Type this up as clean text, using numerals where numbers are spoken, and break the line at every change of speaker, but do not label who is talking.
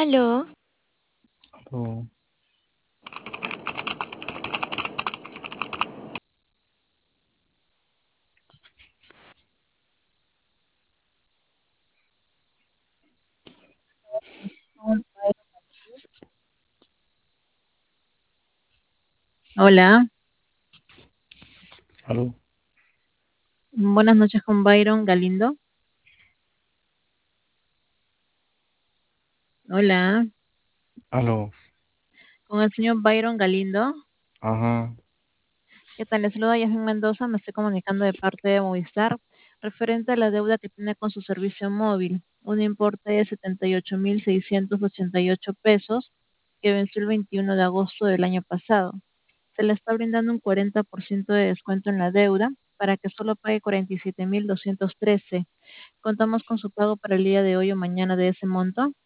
Aló,
Oh,
hola,
aló,
buenas noches con Byron Galindo. Hola,
aló,
con el señor Byron Galindo.
ajá,
¿Qué tal? Le saluda Yasmin Mendoza, me estoy comunicando de parte de Movistar referente a la deuda que tiene con su servicio móvil, un importe de 78.688 pesos que venció el 21 de agosto del año pasado. Se le está brindando un 40% de descuento en la deuda para que solo pague 47.213. Contamos con su pago para el día de hoy o mañana de ese monto.